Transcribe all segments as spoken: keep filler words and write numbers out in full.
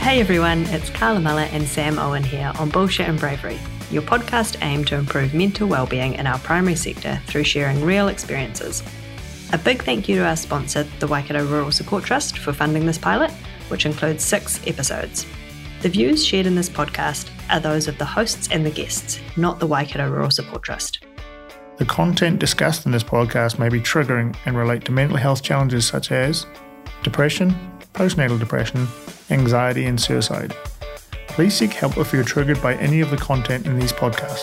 Hey everyone, it's Carla Miller and Sam Owen here on Bullshit and Bravery, your podcast aimed to improve mental wellbeing in our primary sector through sharing real experiences. A big thank you to our sponsor, the Waikato Rural Support Trust, for funding this pilot, which includes six episodes. The views shared in this podcast are those of the hosts and the guests, not the Waikato Rural Support Trust. The content discussed in this podcast may be triggering and relate to mental health challenges such as depression, postnatal depression, anxiety and suicide. Please seek help if you're triggered by any of the content in these podcasts.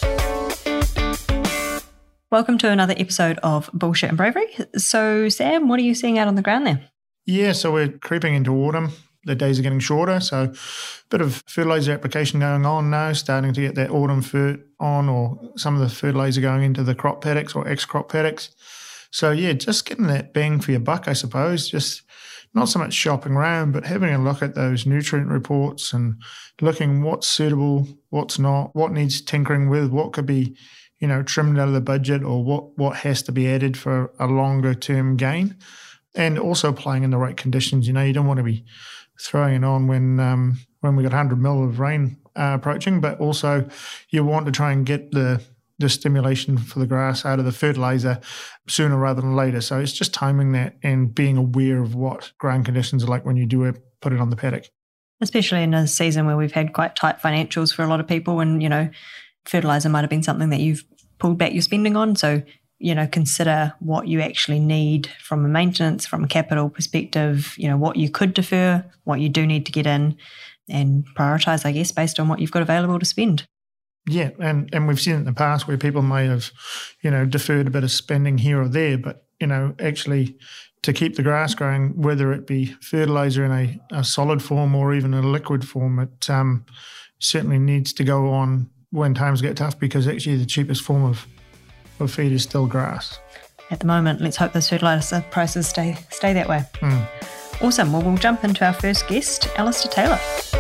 Welcome to another episode of Bullshit and Bravery. So Sam, what are you seeing out on the ground there? Yeah, so we're creeping into autumn. The days are getting shorter, so a bit of fertiliser application going on now, starting to get that autumn fert on, or some of the fertiliser going into the crop paddocks or ex-crop paddocks. So yeah, just getting that bang for your buck, I suppose. Just not so much shopping around, but having a look at those nutrient reports and looking what's suitable, what's not, what needs tinkering with, what could be, you know, trimmed out of the budget, or what, what has to be added for a longer term gain. And also applying in the right conditions. You know, you don't want to be throwing it on when um, when we got one hundred mil of rain uh, approaching, but also you want to try and get the the stimulation for the grass out of the fertiliser sooner rather than later. So it's just timing that and being aware of what ground conditions are like when you do put it on the paddock. Especially in a season where we've had quite tight financials for a lot of people, and, you know, fertiliser might have been something that you've pulled back your spending on. So, you know, consider what you actually need from a maintenance, from a capital perspective, you know, what you could defer, what you do need to get in, and prioritise, I guess, based on what you've got available to spend. Yeah, and, and we've seen it in the past where people may have, you know, deferred a bit of spending here or there, but, you know, actually to keep the grass growing, whether it be fertiliser in a, a solid form or even a liquid form, it um, certainly needs to go on when times get tough, because actually the cheapest form of, of feed is still grass. At the moment, let's hope those fertiliser prices stay stay that way. Mm. Awesome. Well, we'll jump into our first guest, Alistair Taylor.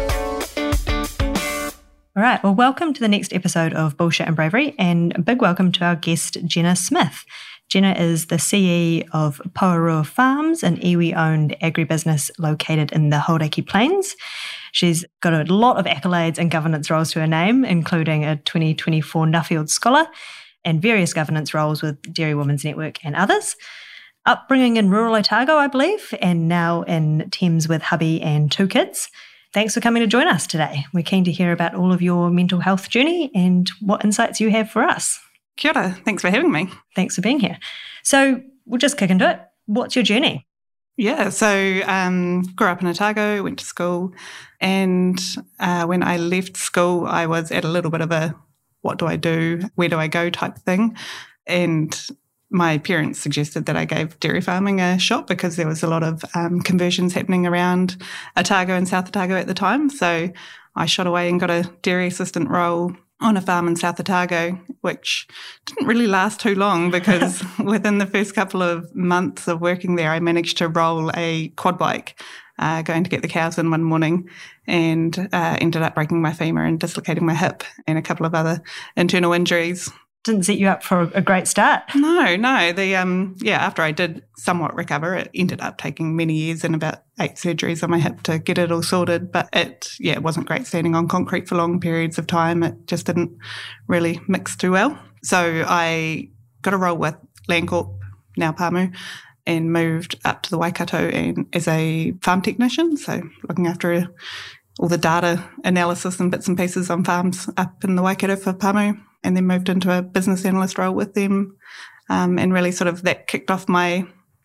All right, well, welcome to the next episode of Bullshit and Bravery, and a big welcome to our guest, Jenna Smith. Jenna is the C E of Poarua Farms, an iwi-owned agribusiness located in the Hauraki Plains. She's got a lot of accolades and governance roles to her name, including a twenty twenty-four Nuffield Scholar and various governance roles with Dairy Women's Network and others. Upbringing in rural Otago, I believe, and now in Thames with hubby and two kids. Thanks for coming to join us today. We're keen to hear about all of your mental health journey and what insights you have for us. Kia ora. Thanks for having me. Thanks for being here. So we'll just kick into it. What's your journey? Yeah, so um, grew up in Otago, went to school, and uh, when I left school, I was at a little bit of a what do I do, where do I go type thing. And my parents suggested that I gave dairy farming a shot because there was a lot of um, conversions happening around Otago and South Otago at the time. So I shot away and got a dairy assistant role on a farm in South Otago, which didn't really last too long because within the first couple of months of working there, I managed to roll a quad bike uh, going to get the cows in one morning, and uh, ended up breaking my femur and dislocating my hip and a couple of other internal injuries. Didn't set you up for a great start. No, no. The um, yeah, after I did somewhat recover, it ended up taking many years and about eight surgeries on my hip to get it all sorted. But it, yeah, it wasn't great standing on concrete for long periods of time. It just didn't really mix too well. So I got a role with Landcorp, now Pāmu, and moved up to the Waikato and as a farm technician, so looking after all the data analysis and bits and pieces on farms up in the Waikato for Pāmu. And then moved into a business analyst role with them, um, and really sort of that kicked off my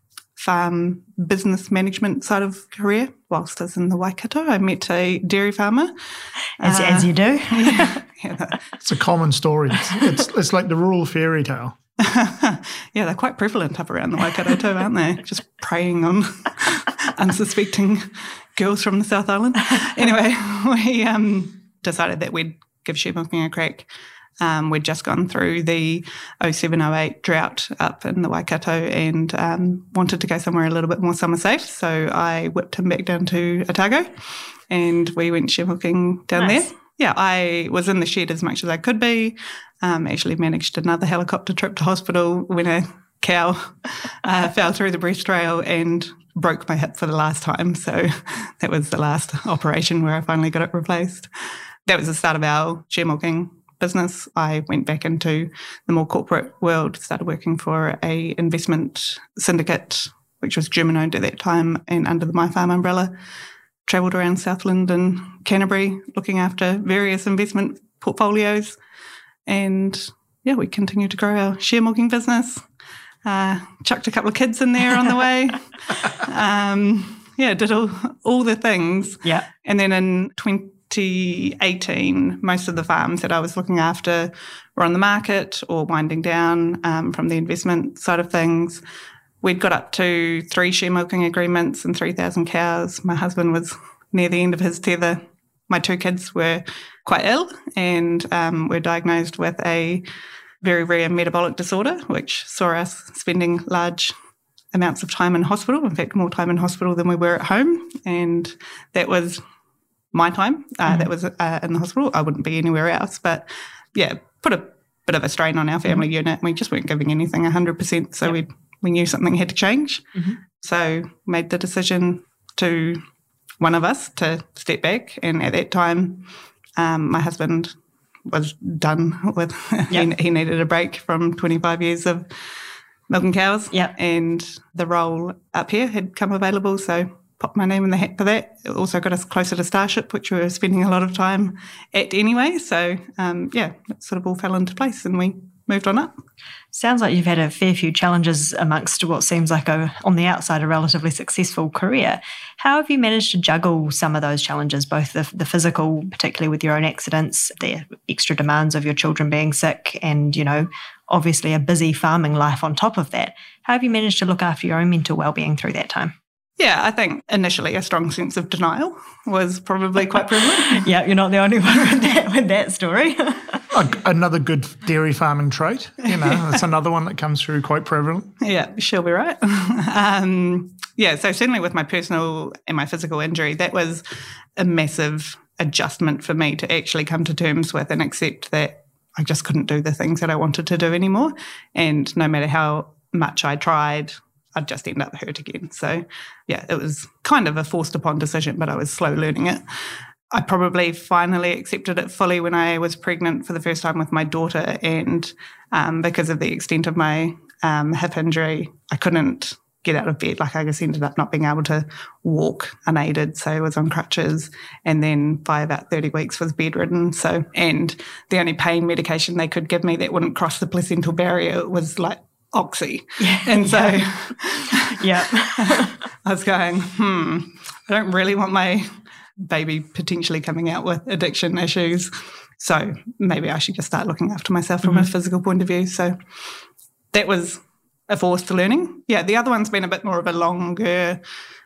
farm business management side of career. Whilst I was in the Waikato, I met a dairy farmer. As, uh, as you do. Yeah, yeah. It's a common story. It's, it's, it's like the rural fairy tale. Yeah, they're quite prevalent up around the Waikato too, aren't they? Just preying on unsuspecting girls from the South Island. Anyway, we um, decided that we'd give sheep milking a crack. Um, we'd just gone through the oh seven oh eight drought up in the Waikato and um, wanted to go somewhere a little bit more summer safe. So I whipped him back down to Otago and we went sheep milking down nice. there. Yeah, I was in the shed as much as I could be. Um, actually managed another helicopter trip to hospital when a cow uh, fell through the breast rail and broke my hip for the last time. So that was the last operation where I finally got it replaced. That was the start of our share milking business. I went back into the more corporate world, started working for a investment syndicate, which was German owned at that time and under the My Farm umbrella. Travelled around Southland and Canterbury looking after various investment portfolios. And yeah, we continued to grow our share milking business. Uh, chucked a couple of kids in there on the way. um, yeah, did all, all the things. Yeah. And then in twenty eighteen, most of the farms that I was looking after were on the market or winding down um, from the investment side of things. We'd got up to three share milking agreements and three thousand cows. My husband was near the end of his tether. My two kids were quite ill and um, were diagnosed with a very rare metabolic disorder, which saw us spending large amounts of time in hospital, in fact, more time in hospital than we were at home. And that was my time. Uh, mm. That was uh, in the hospital. I wouldn't be anywhere else. But, yeah, put a bit of a strain on our family mm. unit. We just weren't giving anything one hundred percent, so yep. we we knew something had to change. Mm-hmm. So made the decision to, one of us, to step back. And at that time, um, my husband was done with, yep. he, he needed a break from twenty-five years of milking cows. Yep. And the role up here had come available, so popped my name in the hat for that. It also got us closer to Starship, which we were spending a lot of time at anyway. So, um, yeah, it sort of all fell into place and we moved on up. Sounds like you've had a fair few challenges amongst what seems like, a, on the outside, a relatively successful career. How have you managed to juggle some of those challenges, both the, the physical, particularly with your own accidents, the extra demands of your children being sick and, you know, obviously a busy farming life on top of that? How have you managed to look after your own mental well-being through that time? Yeah, I think initially a strong sense of denial was probably quite prevalent. Yeah, you're not the only one with that, with that story. Another good dairy farming trait, you know, that's another one that comes through quite prevalent. Yeah, she'll be right. um, yeah, so certainly with my personal and my physical injury, that was a massive adjustment for me to actually come to terms with and accept that I just couldn't do the things that I wanted to do anymore. And no matter how much I tried, I'd just end up hurt again. So, yeah, it was kind of a forced upon decision, but I was slow learning it. I probably finally accepted it fully when I was pregnant for the first time with my daughter, and um, because of the extent of my um, hip injury, I couldn't get out of bed. Like I just ended up not being able to walk unaided, so I was on crutches, and then by about thirty weeks was bedridden. So, and the only pain medication they could give me that wouldn't cross the placental barrier was like Oxy. Yeah. And so yeah. I was going, hmm, I don't really want my baby potentially coming out with addiction issues. So maybe I should just start looking after myself from mm-hmm. a physical point of view. So that was a forced learning. Yeah, the other one's been a bit more of a longer,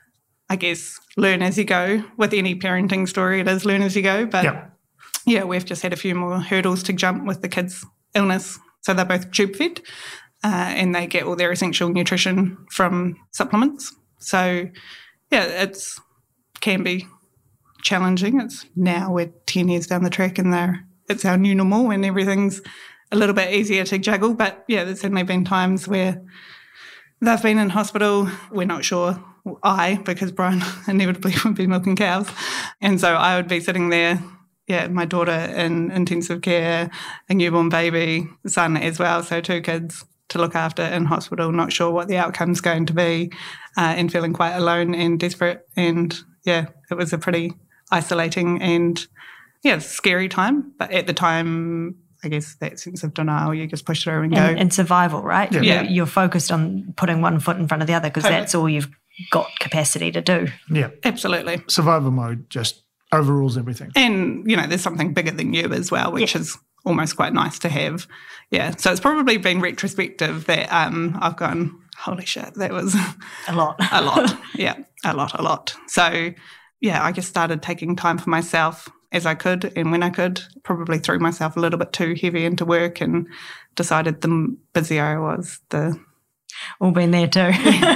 I guess, learn as you go. With any parenting story, it is learn as you go. But yeah, yeah we've just had a few more hurdles to jump with the kids' illness. So they're both tube fed. Uh, and they get all their essential nutrition from supplements. So, yeah, it's can be challenging. It's now we're ten years down the track and they're, it's our new normal and everything's a little bit easier to juggle. But, yeah, there's certainly been times where they've been in hospital. We're not sure. I, because Brian inevitably would be milking cows. And so I would be sitting there, yeah, my daughter in intensive care, a newborn baby, son as well, so two kids to look after in hospital, not sure what the outcome's going to be, uh, and feeling quite alone and desperate. And, yeah, it was a pretty isolating and, yeah, scary time. But at the time, I guess that sense of denial, you just push through and, and go. And survival, right? Yeah. You're, you're focused on putting one foot in front of the other because Totally. That's all you've got capacity to do. Yeah. Absolutely. Survival mode just overrules everything. And, you know, there's something bigger than you as well, which yeah. is almost quite nice to have. Yeah. So it's probably been retrospective that um, I've gone, holy shit, that was a lot. a lot. Yeah. A lot, a lot. So, yeah, I just started taking time for myself as I could and when I could. Probably threw myself a little bit too heavy into work and decided the busier I was, the... All been there too.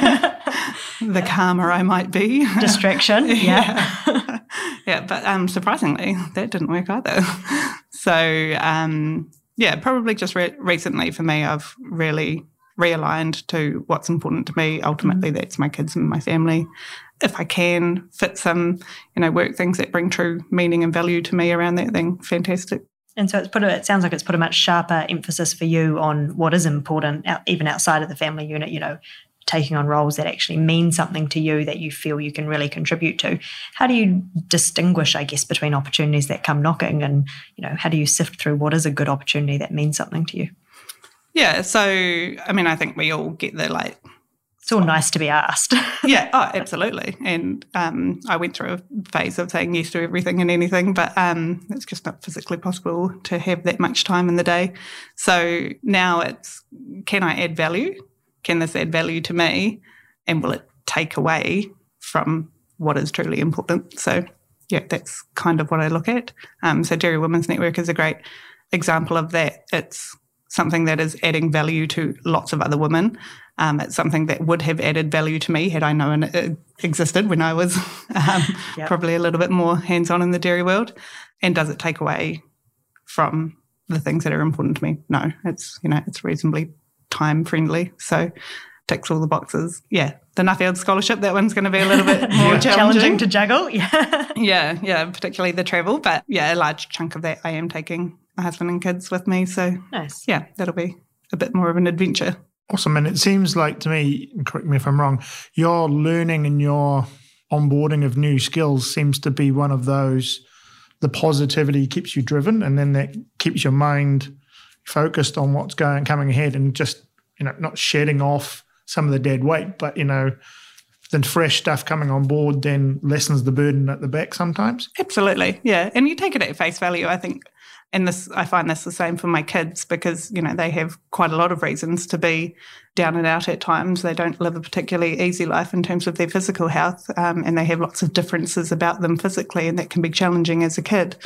the calmer I might be. Distraction, yeah. yeah. yeah, but um, surprisingly, that didn't work either. So, um, yeah, probably just re- recently for me, I've really realigned to what's important to me. Ultimately, mm. that's my kids and my family. If I can fit some, you know, work things that bring true meaning and value to me around that, then fantastic. And so it's put a, it sounds like it's put a much sharper emphasis for you on what is important, even outside of the family unit, you know, taking on roles that actually mean something to you that you feel you can really contribute to. How do you distinguish, I guess, between opportunities that come knocking and, you know, how do you sift through what is a good opportunity that means something to you? Yeah, so, I mean, I think we all get the, like... It's all nice to be asked. yeah, oh, absolutely. And um, I went through a phase of saying yes to everything and anything, but um, it's just not physically possible to have that much time in the day. So now it's, can I add value? Can this add value to me? And will it take away from what is truly important? So, yeah, that's kind of what I look at. Um, so Dairy Women's Network is a great example of that. It's something that is adding value to lots of other women. Um, it's something that would have added value to me had I known it existed when I was um, yep. probably a little bit more hands-on in the dairy world. And does it take away from the things that are important to me? No, it's, you know, it's reasonably time-friendly, so ticks all the boxes. Yeah, the Nuffield Scholarship, that one's going to be a little bit more challenging. challenging to juggle, yeah. yeah, yeah, particularly the travel, but yeah, a large chunk of that I am taking my husband and kids with me, so nice. Yeah, that'll be a bit more of an adventure. Awesome, and it seems like to me, correct me if I'm wrong, your learning and your onboarding of new skills seems to be one of those, the positivity keeps you driven, and then that keeps your mind focused on what's going coming ahead, and just, you know, not shedding off some of the dead weight, but, you know, the fresh stuff coming on board then lessens the burden at the back sometimes. Absolutely, yeah. And you take it at face value, I think. And this, I find this the same for my kids because, you know, they have quite a lot of reasons to be down and out at times. They don't live a particularly easy life in terms of their physical health, um, and they have lots of differences about them physically, and that can be challenging as a kid.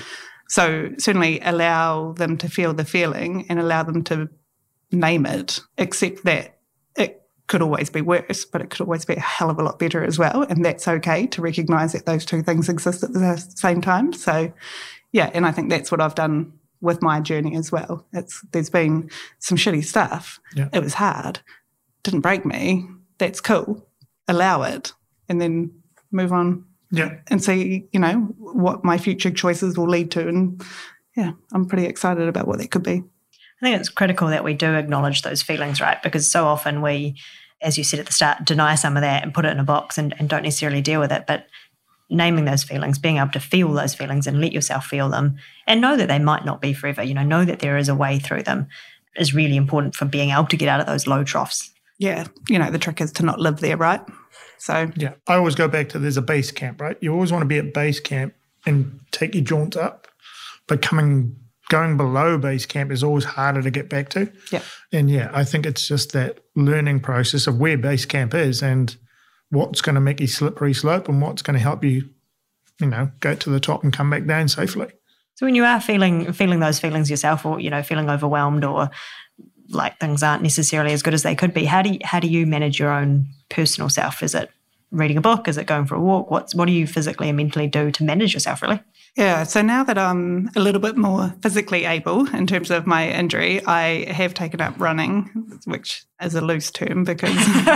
So certainly allow them to feel the feeling and allow them to name it, except that it could always be worse, but it could always be a hell of a lot better as well. And that's okay to recognise that those two things exist at the same time. So, yeah, and I think that's what I've done with my journey as well. It's there's been some shitty stuff. Yeah. It was hard. Didn't break me. That's cool. Allow it and then move on. Yeah. And see, you know, what my future choices will lead to. And yeah, I'm pretty excited about what that could be. I think it's critical that we do acknowledge those feelings, right? Because so often we, as you said at the start, deny some of that and put it in a box and, and don't necessarily deal with it. But naming those feelings, being able to feel those feelings and let yourself feel them and know that they might not be forever, you know, know that there is a way through them is really important for being able to get out of those low troughs. Yeah. You know, the trick is to not live there, right? So yeah, I always go back to there's a base camp, right? You always want to be at base camp and take your jaunts up, but coming going below base camp is always harder to get back to. Yeah. And yeah, I think it's just that learning process of where base camp is and what's going to make you slippery slope and what's going to help you, you know, go to the top and come back down safely. So when you are feeling feeling those feelings yourself, or, you know, feeling overwhelmed or like things aren't necessarily as good as they could be, how do you, how do you manage your own personal self? Is it reading a book? Is it going for a walk? What's, what do you physically and mentally do to manage yourself, really? Yeah, so now that I'm a little bit more physically able in terms of my injury, I have taken up running, which is a loose term because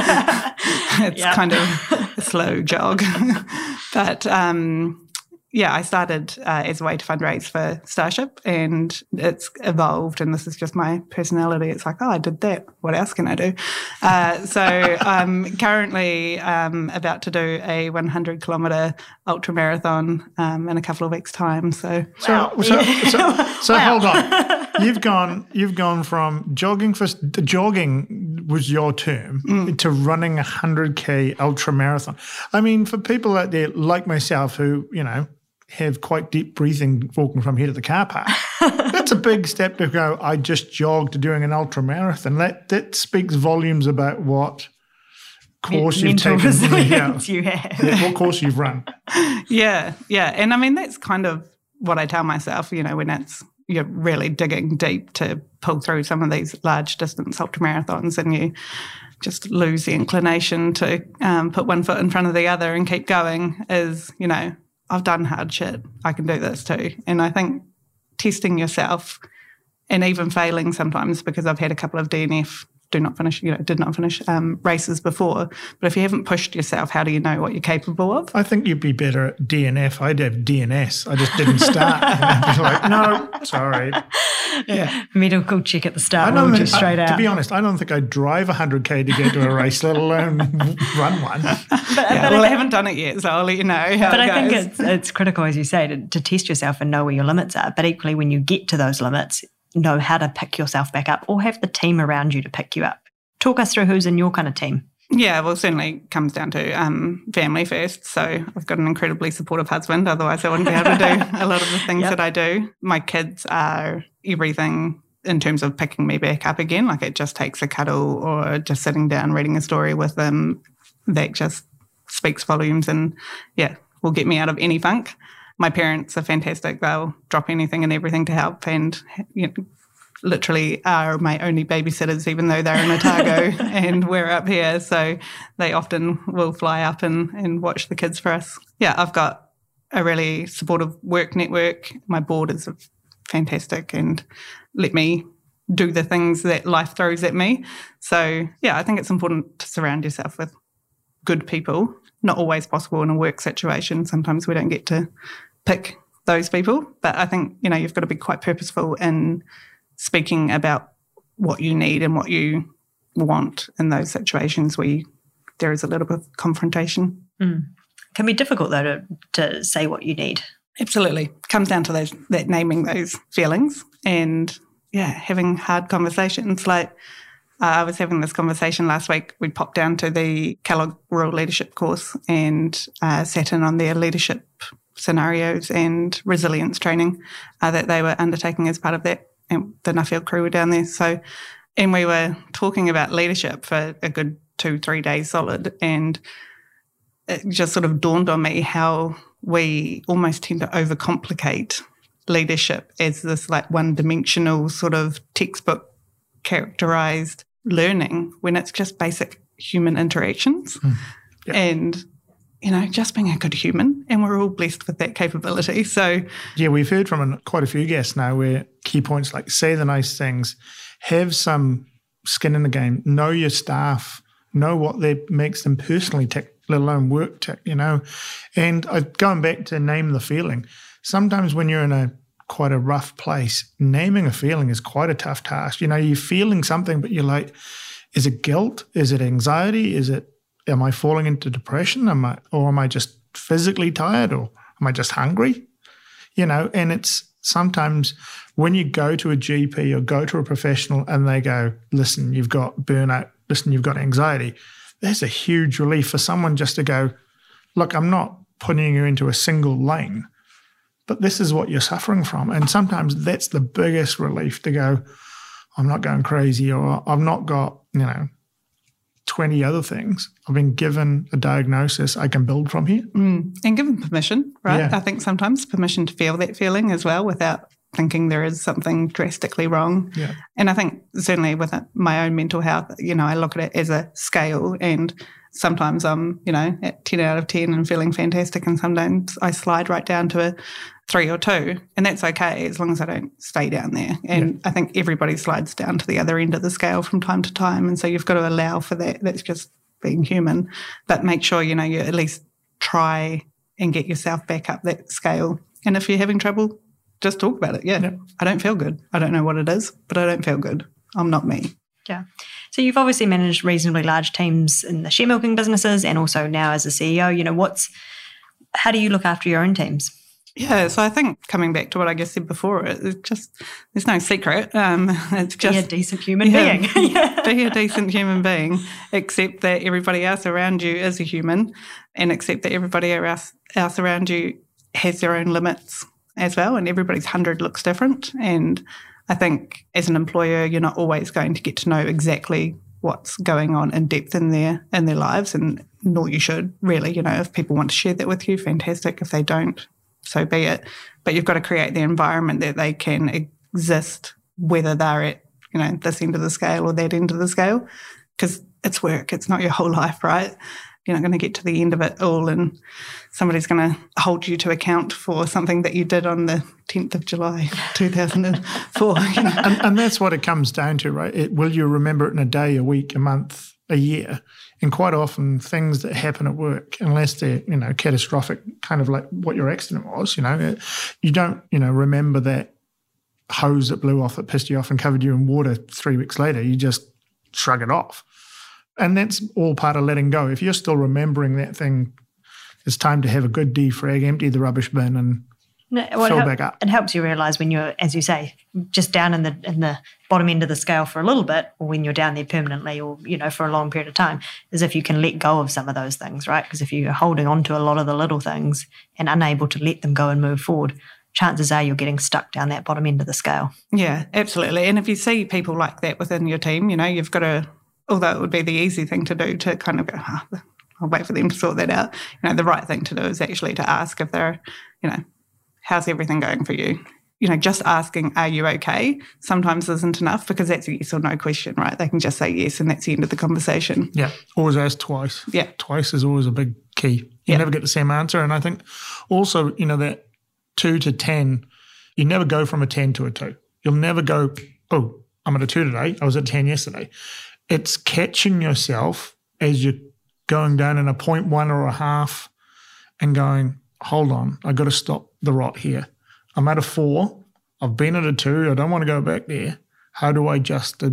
it's yeah. kind of a slow jog. But um, yeah, I started uh, as a way to fundraise for Starship, and it's evolved, and this is just my personality. It's like, oh, I did that. What else can I do? Uh, so I'm currently um, about to do a one hundred kilometre ultra marathon um, in a couple of weeks' time. So, so, wow. so, so, so wow. hold on. You've gone, you've gone from jogging for jogging was your term mm. to running a hundred k ultra marathon. I mean, for people out there like myself who, you know, have quite deep breathing walking from here to the car park. That's a big step to go, I just jogged doing an ultra marathon. That that speaks volumes about what course Men- you've taken. Resilience yeah. you have. Yeah, what course you've run. Yeah, yeah. And I mean, that's kind of what I tell myself, you know, when it's you're really digging deep to pull through some of these large distance ultra marathons and you just lose the inclination to um, put one foot in front of the other and keep going is, you know, I've done hard shit. I can do this too. And I think testing yourself and even failing sometimes, because I've had a couple of D N F do not finish, you know, did not finish um, races before. But if you haven't pushed yourself, how do you know what you're capable of? I think you'd be better at D N F. I'd have D N S. I just didn't start. I'd be like, no, sorry. Yeah. Medical check at the start. I don't We'll think, just straight I, out. To be honest, I don't think I'd drive one hundred K to get to a race, let alone run one. but, Yeah, but well, I, I haven't done it yet, so I'll let you know how but it I think goes. it's, it's critical, as you say, to, to test yourself and know where your limits are. But equally, when you get to those limits, know how to pick yourself back up or have the team around you to pick you up. Talk us through who's in your kind of team. Yeah, well, certainly comes down to um, family first. So I've got an incredibly supportive husband. Otherwise, I wouldn't be able to do a lot of the things Yep. that I do. My kids are everything in terms of picking me back up again. Like it just takes a cuddle or just sitting down, reading a story with them. That just speaks volumes and, yeah, will get me out of any funk. My parents are fantastic. They'll drop anything and everything to help and, you know, literally are my only babysitters, even though they're in Otago and we're up here. So they often will fly up and, and watch the kids for us. Yeah, I've got a really supportive work network. My board is fantastic and let me do the things that life throws at me. So, yeah, I think it's important to surround yourself with good people. Not always possible in a work situation. Sometimes we don't get to pick those people. But I think, you know, you've got to be quite purposeful in speaking about what you need and what you want in those situations where you, there is a little bit of confrontation. Mm. It can be difficult, though, to, to say what you need. Absolutely. Comes down to those, that naming those feelings and, yeah, having hard conversations. Like uh, I was having this conversation last week. We popped down to the Kellogg Rural Leadership course and uh, sat in on their leadership scenarios and resilience training uh, that they were undertaking as part of that. And the Nuffield crew were down there. So, and we were talking about leadership for a good two, three days solid. And it just sort of dawned on me how we almost tend to overcomplicate leadership as this like one-dimensional sort of textbook characterized learning when it's just basic human interactions. Mm. Yep. And, you know, just being a good human, and we're all blessed with that capability. So, yeah, we've heard from quite a few guests now where key points like say the nice things, have some skin in the game, know your staff, know what they makes them personally tick, let alone work tick, you know. And I, going back to name the feeling, sometimes when you're in a quite a rough place, naming a feeling is quite a tough task. You know, you're feeling something, but you're like, is it guilt? Is it anxiety? Is it, am I falling into depression? Am I, or am I just physically tired? Or am I just hungry? You know, and it's sometimes when you go to a G P or go to a professional and they go, listen, you've got burnout, listen, you've got anxiety, there's a huge relief for someone just to go, look, I'm not putting you into a single lane, but this is what you're suffering from. And sometimes that's the biggest relief to go, I'm not going crazy, or I've not got, you know, twenty other things. I've been given a diagnosis. I can build from here. Mm. And given permission, right? Yeah. I think sometimes permission to feel that feeling as well without thinking there is something drastically wrong. Yeah. And I think certainly with my own mental health, you know, I look at it as a scale, and sometimes I'm, you know, at ten out of ten and feeling fantastic, and sometimes I slide right down to a three or two, and that's okay as long as I don't stay down there. And yeah. I think everybody slides down to the other end of the scale from time to time, and so you've got to allow for that. That's just being human. But make sure, you know, you at least try and get yourself back up that scale. And if you're having trouble, just talk about it. Yeah, yeah. I don't feel good. I don't know what it is, but I don't feel good. I'm not me. Yeah. So you've obviously managed reasonably large teams in the share milking businesses and also now as a C E O. You know, what's, how do you look after your own teams? Yeah, so I think coming back to what I guess said before, it's just, there's no secret. Um, it's just be a decent human yeah, being. yeah. Be a decent human being, accept that everybody else around you is a human, and accept that everybody else, else around you has their own limits as well, and everybody's hundred looks different. And I think as an employer, you're not always going to get to know exactly what's going on in depth in their in their lives, and nor you should really. You know, if people want to share that with you, fantastic. If they don't, so be it. But you've got to create the environment that they can exist, whether they're at, you know, this end of the scale or that end of the scale. Because it's work. It's not your whole life, right? You're not going to get to the end of it all and somebody's going to hold you to account for something that you did on the tenth of July, two thousand four. You know? and, and that's what it comes down to, right? It, will you remember it in a day, a week, a month, a year? And quite often things that happen at work, unless they're, you know, catastrophic, kind of like what your accident was, you know, you don't, you know, remember that hose that blew off that pissed you off and covered you in water three weeks later. You just shrug it off. And that's all part of letting go. If you're still remembering that thing, it's time to have a good defrag, empty the rubbish bin and no, well, fill it, back up. It helps you realise when you're, as you say, just down in the in the bottom end of the scale for a little bit, or when you're down there permanently or, you know, for a long period of time, is if you can let go of some of those things, right? Because if you're holding on to a lot of the little things and unable to let them go and move forward, chances are you're getting stuck down that bottom end of the scale. Yeah, absolutely. And if you see people like that within your team, you know, you've got to, although it would be the easy thing to do to kind of go, oh, I'll wait for them to sort that out. You know, the right thing to do is actually to ask if they're, you know, how's everything going for you? You know, just asking, are you okay? Sometimes isn't enough because that's a yes or no question, right? They can just say yes and that's the end of the conversation. Yeah, always ask twice. Yeah. Twice is always a big key. You yeah. never get the same answer. And I think also, you know, that two to ten, you never go from a ten to a two. You'll never go, oh, I'm at a two today. I was at a ten yesterday. It's catching yourself as you're going down in a point one or a half and going, hold on, I got to stop the rot here. I'm at a four. I've been at a two. I don't want to go back there. How do I just uh,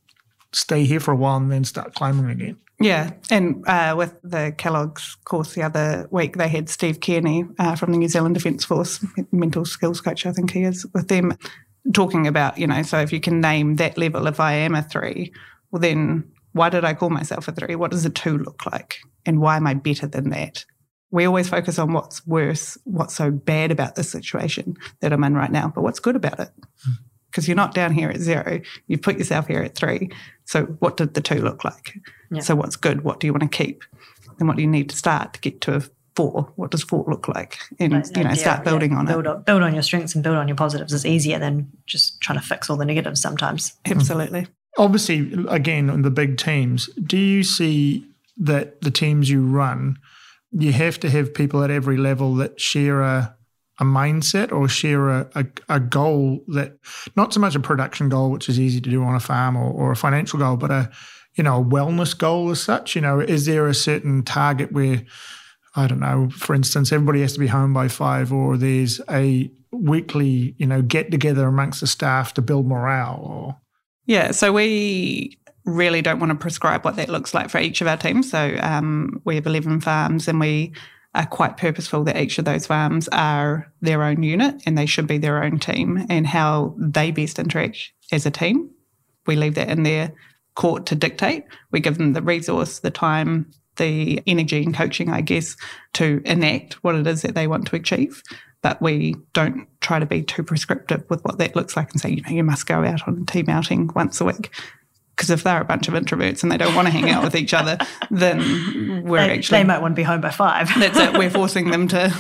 stay here for a while and then start climbing again? Yeah, and uh, with the Kellogg's course the other week, they had Steve Kearney uh, from the New Zealand Defence Force, mental skills coach, I think he is, with them talking about, you know, so if you can name that level, if I am a three, well then why did I call myself a three? What does a two look like? And why am I better than that? We always focus on what's worse, what's so bad about this situation that I'm in right now, but what's good about it? Because you're not down here at zero. You've put yourself here at three. So what did the two look like? Yeah. So what's good? What do you want to keep? And what do you need to start to get to a four? What does four look like? And, That's you know, idea, start building yeah. on build it. On, build on your strengths and build on your positives is easier than just trying to fix all the negatives sometimes. Absolutely. Obviously, again, on the big teams, do you see that the teams you run, you have to have people at every level that share a, a mindset or share a, a, a goal that, not so much a production goal, which is easy to do on a farm, or, or a financial goal, but a, you know, a wellness goal as such? You know, is there a certain target where, I don't know, for instance, everybody has to be home by five, or there's a weekly, you know, get together amongst the staff to build morale? Or Yeah, so we really don't want to prescribe what that looks like for each of our teams. So um, we have eleven farms and we are quite purposeful that each of those farms are their own unit and they should be their own team, and how they best interact as a team, we leave that in their court to dictate. We give them the resource, the time, the energy and coaching, I guess, to enact what it is that they want to achieve. But we don't try to be too prescriptive with what that looks like and say, you know, you must go out on a team outing once a week. Because if they're a bunch of introverts and they don't want to hang out with each other, then we're they, actually... They might want to be home by five. That's it. We're forcing them to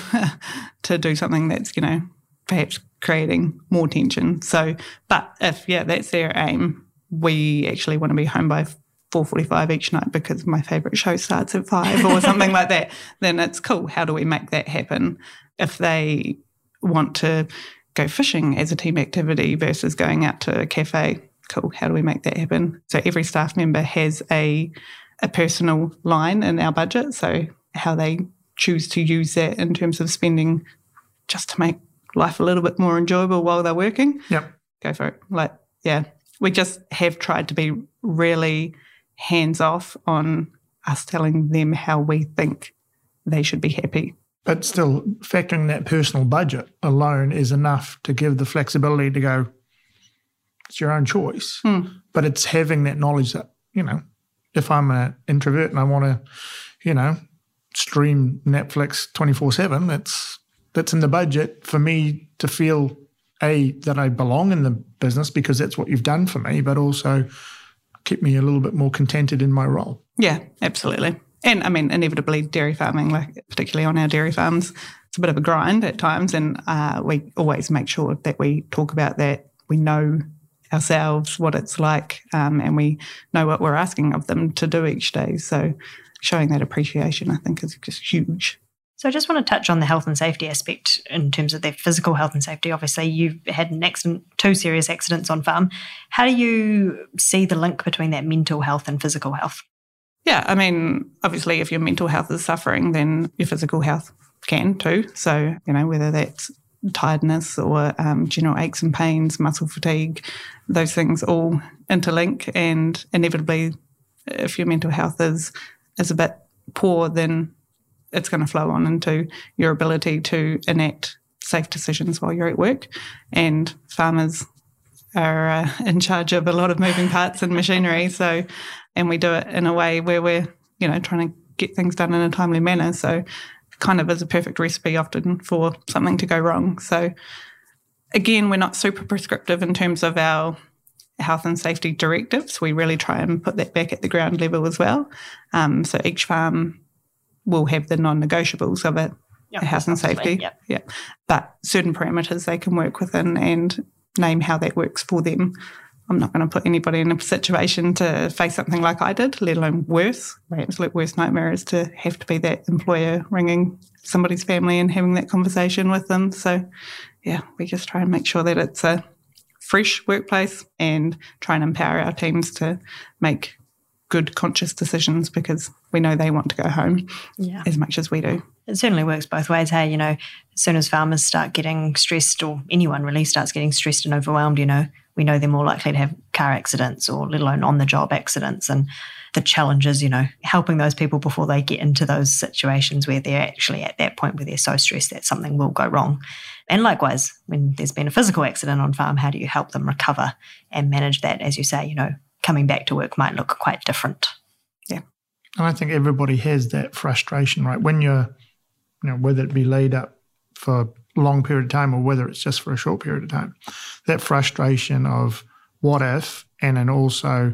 to do something that's, you know, perhaps creating more tension. So, but if, yeah, that's their aim, we actually want to be home by four forty-five each night because my favourite show starts at five or something like that, then it's cool. How do we make that happen? If they want to go fishing as a team activity versus going out to a cafe, cool. How do we make that happen? So every staff member has a a personal line in our budget. So how they choose to use that in terms of spending just to make life a little bit more enjoyable while they're working. Yep. Go for it. Like, yeah, we just have tried to be really hands off on us telling them how we think they should be happy. But still, factoring that personal budget alone is enough to give the flexibility to go, it's your own choice. Mm. But it's having that knowledge that, you know, if I'm an introvert and I want to, you know, stream Netflix twenty-four seven, that's that's in the budget for me to feel, A, that I belong in the business because that's what you've done for me, but also keep me a little bit more contented in my role. Yeah, absolutely. And, I mean, inevitably dairy farming, like particularly on our dairy farms, it's a bit of a grind at times, and uh, we always make sure that we talk about that. We know ourselves what it's like, um, and we know what we're asking of them to do each day. So showing that appreciation, I think, is just huge. So I just want to touch on the health and safety aspect in terms of their physical health and safety. Obviously, you've had an accident, two serious accidents on farm. How do you see the link between that mental health and physical health? Yeah, I mean, obviously, if your mental health is suffering, then your physical health can too. So, you know, whether that's tiredness or um, general aches and pains, muscle fatigue, those things all interlink, and inevitably if your mental health is is a bit poor, then it's going to flow on into your ability to enact safe decisions while you're at work. And farmers are uh, in charge of a lot of moving parts and machinery, so and we do it in a way where we're, you know, trying to get things done in a timely manner. So kind of is a perfect recipe often for something to go wrong. So again, we're not super prescriptive in terms of our health and safety directives. We really try and put that back at the ground level as well. Um, so each farm will have the non-negotiables of it, yep, health and safety. Yep. Yeah, but certain parameters they can work within and name how that works for them. I'm not going to put anybody in a situation to face something like I did, let alone worse. My absolute worst nightmare is to have to be that employer ringing somebody's family and having that conversation with them. So, yeah, we just try and make sure that it's a fresh workplace and try and empower our teams to make good, conscious decisions because we know they want to go home yeah. as much as we do. It certainly works both ways. Hey, you know, as soon as farmers start getting stressed, or anyone really starts getting stressed and overwhelmed, you know, we know they're more likely to have car accidents or let alone on-the-job accidents. And the challenge is, you know, helping those people before they get into those situations where they're actually at that point where they're so stressed that something will go wrong. And likewise, when there's been a physical accident on farm, how do you help them recover and manage that? As you say, you know, coming back to work might look quite different. Yeah. And I think everybody has that frustration, right? When you're, you know, whether it be laid up for a long period of time or whether it's just for a short period of time, that frustration of what if, and then also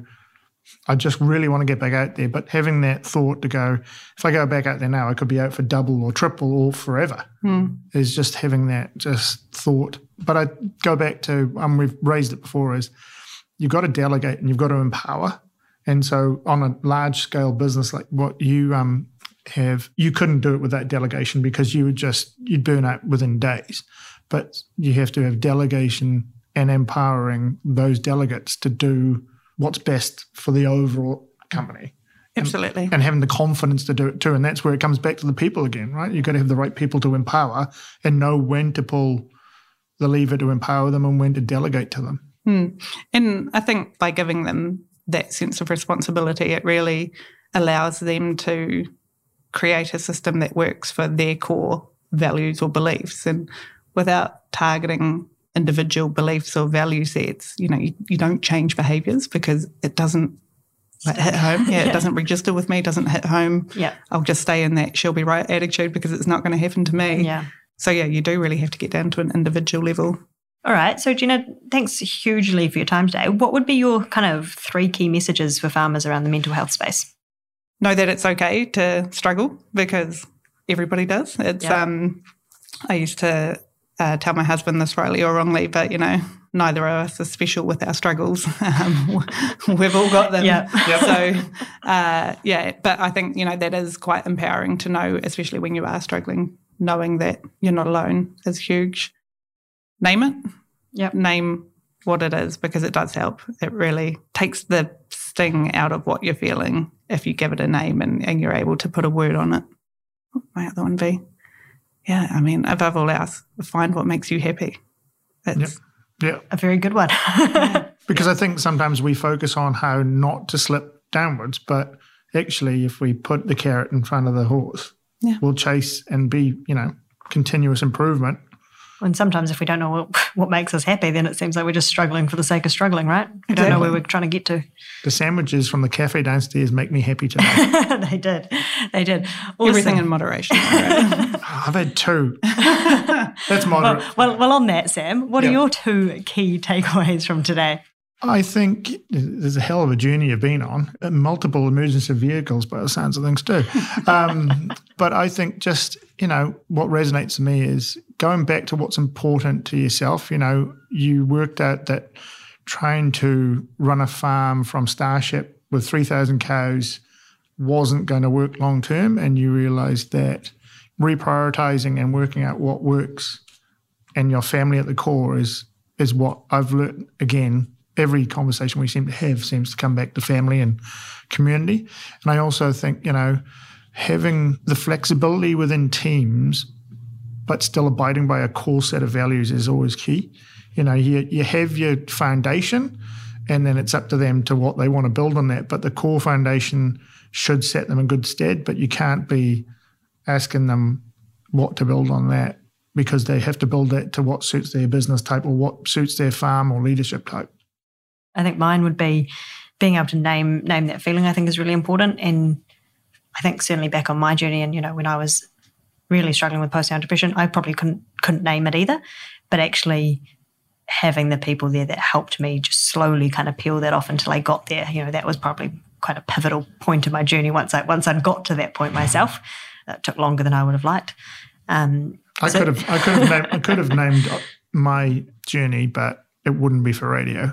I just really want to get back out there, but having that thought to go, if I go back out there now, I could be out for double or triple or forever, mm. is just having that just thought. But I go back to, um, we've raised it before, is you've got to delegate and you've got to empower. And so on a large scale business like what you um, have, you couldn't do it with that delegation because you would just, you'd burn out within days. But you have to have delegation and empowering those delegates to do what's best for the overall company. Absolutely. And, and having the confidence to do it too. And that's where it comes back to the people again, right? You've got to have the right people to empower and know when to pull the lever to empower them and when to delegate to them. Hmm. And I think by giving them that sense of responsibility, it really allows them to create a system that works for their core values or beliefs. And without targeting individual beliefs or value sets, you know, you, you don't change behaviours because it doesn't like, hit home. Yeah, yeah, it doesn't register with me, doesn't hit home. Yeah. I'll just stay in that she'll be right attitude because it's not going to happen to me. Yeah. So, yeah, you do really have to get down to an individual level. All right. So, Gina, thanks hugely for your time today. What would be your kind of three key messages for farmers around the mental health space? Know that it's okay to struggle because everybody does. It's yep. um, I used to uh, tell my husband this rightly or wrongly, but, you know, neither of us are special with our struggles. Um, we've all got them. Yep. Yep. So, uh, yeah, but I think, you know, that is quite empowering to know, especially when you are struggling, knowing that you're not alone is huge. Name it. Yep. Name what it is because it does help. It really takes the sting out of what you're feeling if you give it a name and, and you're able to put a word on it. What might the one be? Yeah, I mean, above all else, find what makes you happy. It's yep. Yep. a very good one. Because I think sometimes we focus on how not to slip downwards, but actually if we put the carrot in front of the horse, yeah. we'll chase and be, you know, continuous improvement. And sometimes if we don't know what, what makes us happy, then it seems like we're just struggling for the sake of struggling, right? We exactly. don't know where we're trying to get to. The sandwiches from the cafe downstairs make me happy today. They did. They did. Awesome. Everything in moderation. Right? I've had two. That's moderate. Well, well, well, on that, Sam, what yeah. are your two key takeaways from today? I think there's a hell of a journey you've been on. Multiple emergency vehicles by the sounds of things too. Um, but I think just, you know, what resonates to me is going back to what's important to yourself. You know, you worked out that trying to run a farm from Starship with three thousand cows wasn't going to work long term, and you realised that reprioritizing and working out what works and your family at the core is is what I've learned. Again, every conversation we seem to have seems to come back to family and community. And I also think, you know, having the flexibility within teams but still abiding by a core set of values is always key. You know, you, you have your foundation and then it's up to them to what they want to build on that. But the core foundation should set them in good stead, but you can't be asking them what to build on that, because they have to build that to what suits their business type or what suits their farm or leadership type. I think mine would be being able to name name that feeling. I think is really important. And I think certainly back on my journey, and you know, when I was really struggling with postnatal depression, I probably couldn't couldn't name it either. But actually having the people there that helped me just slowly kind of peel that off until I got there, you know, that was probably quite a pivotal point in my journey once I once I'd got to that point myself. That took longer than I would have liked. Um, I so- could have I could have named, I could have named my journey, but it wouldn't be for radio.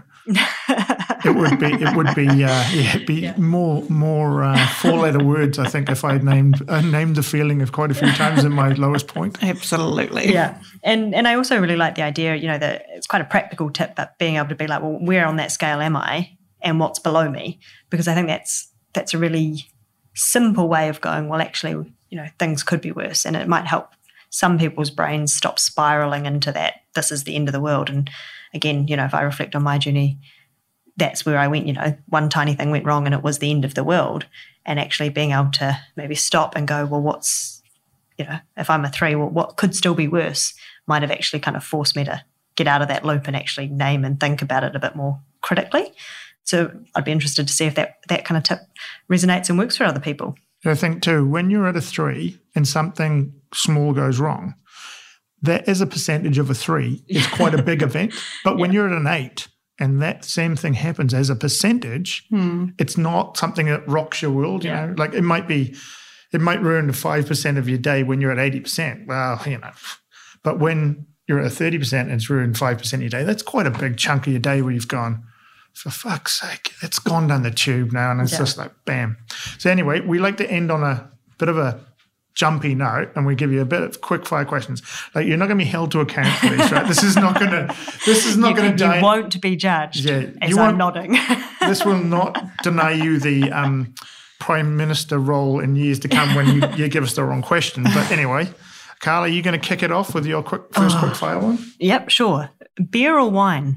It would be it would be uh, yeah, it'd be yeah. more more uh, four letter words. I think if I had named uh, named the feeling of quite a few times in my lowest point. Absolutely, yeah. And and I also really like the idea. You know, that it's quite a practical tip, but being able to be like, well, where on that scale am I, and what's below me? Because I think that's that's a really simple way of going, well, actually, you know, things could be worse, and it might help some people's brains stop spiraling into that this is the end of the world. And again, you know, if I reflect on my journey, that's where I went, you know, one tiny thing went wrong and it was the end of the world. And actually being able to maybe stop and go, well, what's, you know, if I'm a three, well, what could still be worse might have actually kind of forced me to get out of that loop and actually name and think about it a bit more critically. So I'd be interested to see if that, that kind of tip resonates and works for other people. I think too, when you're at a three and something small goes wrong, that is a percentage of a three. It's quite a big event. But when yeah. you're at an eight and that same thing happens as a percentage, hmm. it's not something that rocks your world. You yeah. know, like it might be, it might ruin the five percent of your day when you're at eighty percent. Well, you know, but when you're at thirty percent and it's ruined five percent of your day, that's quite a big chunk of your day where you've gone, for fuck's sake, it's gone down the tube now. And it's yeah. just like, bam. So anyway, we like to end on a bit of a jumpy note, and we give you a bit of quick fire questions. Like, you're not going to be held to account for these, right? This is not going to. This is not going to. You won't be judged. Yeah, as you I'm nodding. This will not deny you the um, Prime Minister role in years to come when you, you give us the wrong question. But anyway, Carla, are you going to kick it off with your quick first oh, quick fire one? Yep, sure. Beer or wine?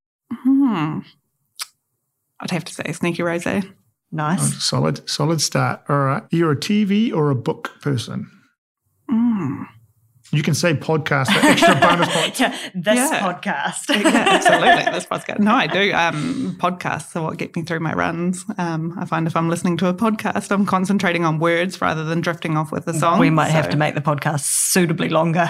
Hmm. I'd have to say sneaky rosé. Nice. Oh, solid, solid start. All right. You're a T V or a book person? Mm. You can say podcast for extra bonus points. Yeah, this yeah. podcast. Yeah, absolutely. This podcast. No, I do. Um, podcasts are what get me through my runs. Um, I find if I'm listening to a podcast, I'm concentrating on words rather than drifting off with the song. We might so. have to make the podcast suitably longer.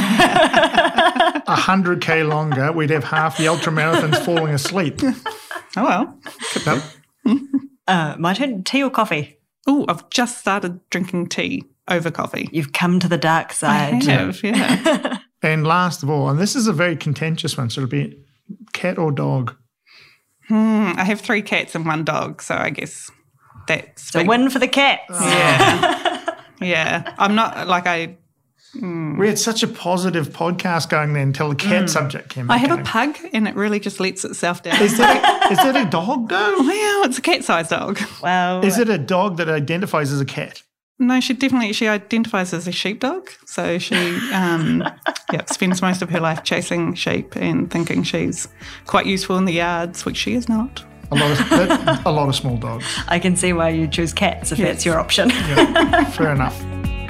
one hundred K longer, we'd have half the ultramarathons falling asleep. Oh, well. Nope. Uh, my turn. Tea or coffee? Oh, I've just started drinking tea over coffee. You've come to the dark side. I have, yeah. And last of all, and this is a very contentious one, so it'll be cat or dog? Hmm, I have three cats and one dog, so I guess that's... a win for the cats. Oh. Yeah. Yeah. I'm not, like I... Mm. We had such a positive podcast going there until the cat mm. subject came. I have going. a pug, and it really just lets itself down. Is that a, is that a dog, though? Well, it's a cat-sized dog. Wow. Is it a dog that identifies as a cat? No, she definitely she identifies as a sheepdog. So she, um, yeah, spends most of her life chasing sheep and thinking she's quite useful in the yards, which she is not. A lot of a lot of small dogs. I can see why you choose cats if yes. that's your option. Yeah, fair enough.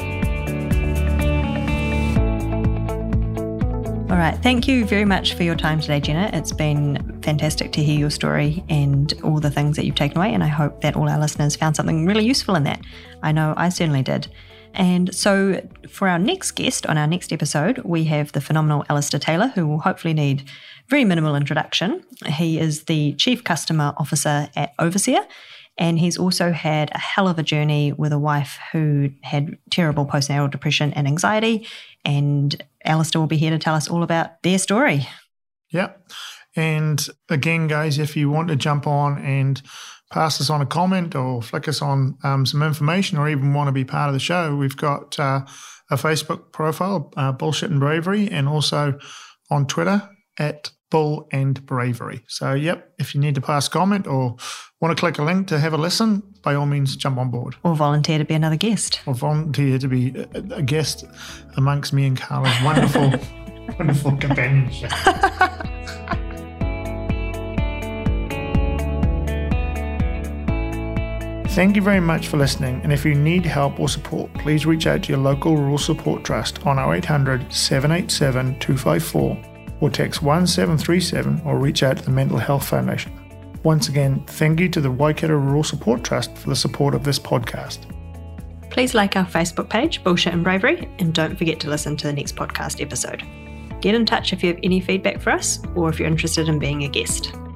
All right. Thank you very much for your time today, Jenna. It's been fantastic to hear your story and all the things that you've taken away, and I hope that all our listeners found something really useful in that. I know I certainly did. And so for our next guest on our next episode, we have the phenomenal Alistair Taylor, who will hopefully need very minimal introduction. He is the Chief Customer Officer at Overseer, and he's also had a hell of a journey with a wife who had terrible postnatal depression and anxiety, and Alistair will be here to tell us all about their story. Yeah. And again, guys, if you want to jump on and pass us on a comment or flick us on um, some information, or even want to be part of the show, we've got uh, a Facebook profile, uh, Bullshit and Bravery, and also on Twitter at Bull and Bravery. So, yep, if you need to pass a comment or want to click a link to have a listen, by all means, jump on board. Or volunteer to be another guest. Or volunteer to be a, a guest amongst me and Carla's wonderful, wonderful companionship. Thank you very much for listening, and if you need help or support, please reach out to your local Rural Support Trust on oh eight hundred, seven eight seven, two five four or text one seven three seven or reach out to the Mental Health Foundation. Once again, thank you to the Waikato Rural Support Trust for the support of this podcast. Please like our Facebook page, Bullshit and Bravery, and don't forget to listen to the next podcast episode. Get in touch if you have any feedback for us or if you're interested in being a guest.